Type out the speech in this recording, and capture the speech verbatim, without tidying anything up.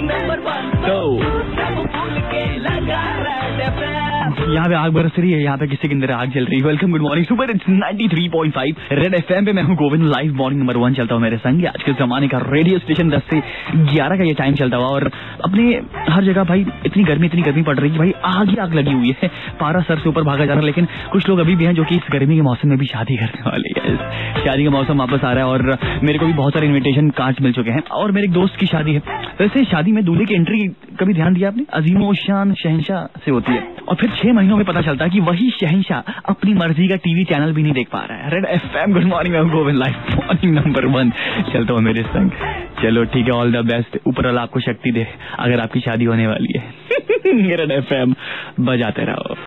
यहाँ पे आग बरस रही है, यहाँ पे किसी के अंदर आग जल रही है। Welcome, good morning, super it's ninety three point five red FM पे मैं हूँ Govind. Live morning number one चलता हूँ मेरे संग। आज के जमाने का रेडियो स्टेशन दस से ग्यारह का ये टाइम चलता हुआ, और अपने हर जगह भाई इतनी गर्मी इतनी गर्मी पड़ रही है भाई, आग ही आग लगी हुई है, पारा सर से ऊपर भागा जा रहा है। लेकिन कुछ लोग अभी भी हैं जो कि इस गर्मी के मौसम में भी शादी करने वाले हैं। शादी का मौसम वापस आ रहा है और मेरे को भी बहुत सारे इन्विटेशन कार्ड मिल चुके हैं, और मेरे एक दोस्त की शादी है। वैसे शादी में दूल्हे की एंट्री कभी ध्यान दिया आपने? अजीमो शान शहंशाह से होती है, और फिर छह महीनों में पता चलता है कि वही शहंशाह अपनी मर्जी का टीवी चैनल भी नहीं देख पा रहा है। रेड एफएम, गुड मॉर्निंग, मैं Govind, live morning number one चलता हूँ मेरे संग। चलो ठीक है, ऑल द बेस्ट, ऊपर वाला आपको शक्ति दे अगर आपकी शादी होने वाली है। रेड एफएम बजाते रहो।